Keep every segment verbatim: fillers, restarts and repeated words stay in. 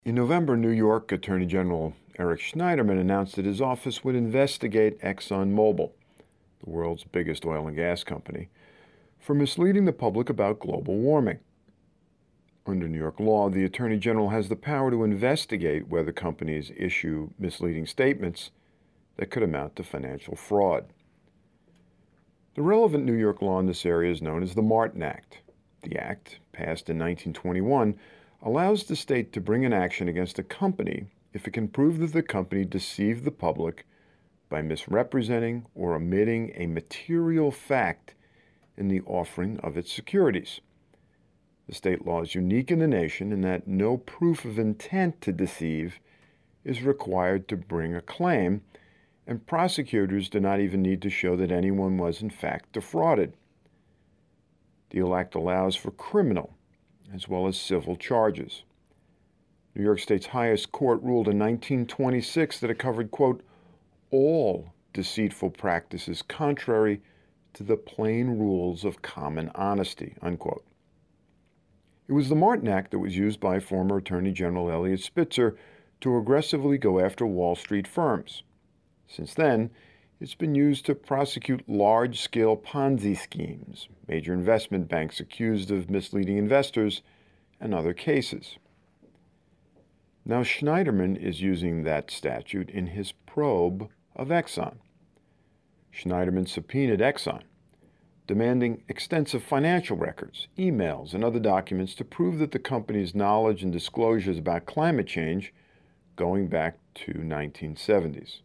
In November, New York Attorney General Eric Schneiderman announced that his office would investigate ExxonMobil, the world's biggest oil and gas company, for misleading the public about global warming. Under New York law, the Attorney General has the power to investigate whether companies issue misleading statements that could amount to financial fraud. The relevant New York law in this area is known as the Martin Act. The act, passed in nineteen twenty-one, allows the state to bring an action against a company if it can prove that the company deceived the public by misrepresenting or omitting a material fact in the offering of its securities. The state law is unique in the nation in that no proof of intent to deceive is required to bring a claim, and prosecutors do not even need to show that anyone was in fact defrauded. The act allows for criminal as well as civil charges. New York State's highest court ruled in nineteen twenty-six that it covered, quote, all deceitful practices contrary to the plain rules of common honesty, unquote. It was the Martin Act that was used by former Attorney General Eliot Spitzer to aggressively go after Wall Street firms. Since then, it's been used to prosecute large-scale Ponzi schemes, major investment banks accused of misleading investors, and other cases. Now, Schneiderman is using that statute in his probe of Exxon. Schneiderman subpoenaed Exxon, demanding extensive financial records, emails, and other documents to prove that the company's knowledge and disclosures about climate change going back to nineteen seventies.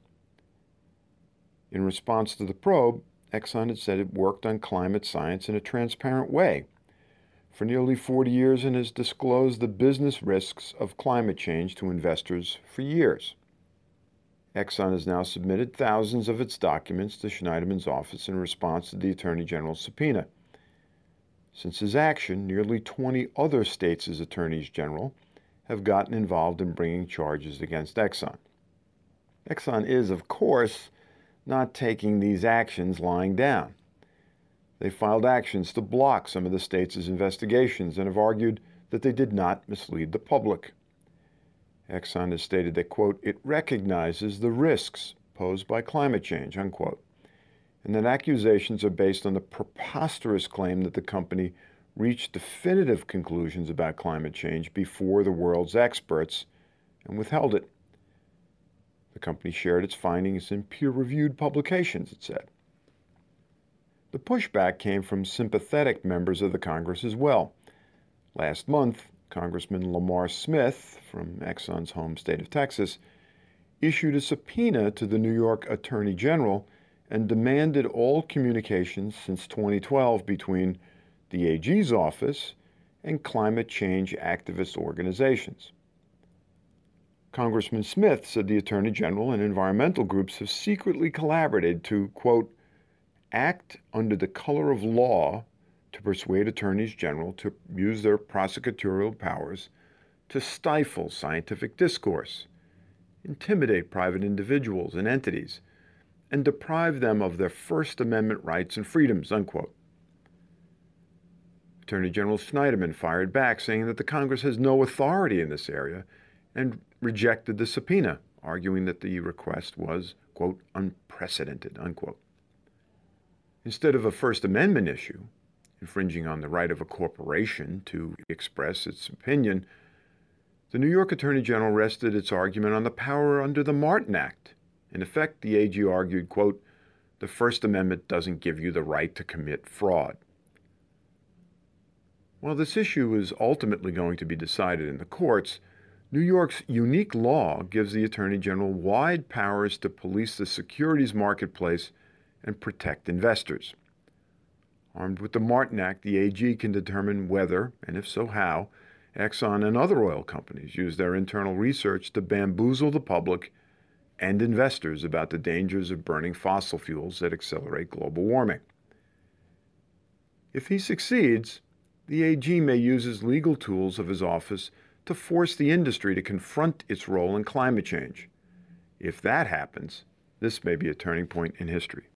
In response to the probe, Exxon had said it worked on climate science in a transparent way for nearly forty years and has disclosed the business risks of climate change to investors for years. Exxon has now submitted thousands of its documents to Schneiderman's office in response to the Attorney General's subpoena. Since his action, nearly twenty other states' attorneys general have gotten involved in bringing charges against Exxon. Exxon is, of course, not taking these actions lying down. They filed actions to block some of the states' investigations and have argued that they did not mislead the public. Exxon has stated that, quote, it recognizes the risks posed by climate change, unquote, and that accusations are based on the preposterous claim that the company reached definitive conclusions about climate change before the world's experts and withheld it. The company shared its findings in peer-reviewed publications, it said. The pushback came from sympathetic members of the Congress as well. Last month, Congressman Lamar Smith, from Exxon's home state of Texas, issued a subpoena to the New York Attorney General and demanded all communications since twenty twelve between the A G's office and climate change activist organizations. Congressman Smith said the Attorney General and environmental groups have secretly collaborated to, quote, act under the color of law to persuade attorneys general to use their prosecutorial powers to stifle scientific discourse, intimidate private individuals and entities, and deprive them of their First Amendment rights and freedoms, unquote. Attorney General Schneiderman fired back, saying that the Congress has no authority in this area and rejected the subpoena, arguing that the request was, quote, unprecedented, unquote. Instead of a First Amendment issue, infringing on the right of a corporation to express its opinion, the New York Attorney General rested its argument on the power under the Martin Act. In effect, the A G argued, quote, the First Amendment doesn't give you the right to commit fraud. While this issue is ultimately going to be decided in the courts, New York's unique law gives the Attorney General wide powers to police the securities marketplace and protect investors. Armed with the Martin Act, the A G can determine whether, and if so how, Exxon and other oil companies use their internal research to bamboozle the public and investors about the dangers of burning fossil fuels that accelerate global warming. If he succeeds, the A G may use his legal tools of his office to force the industry to confront its role in climate change. If that happens, this may be a turning point in history.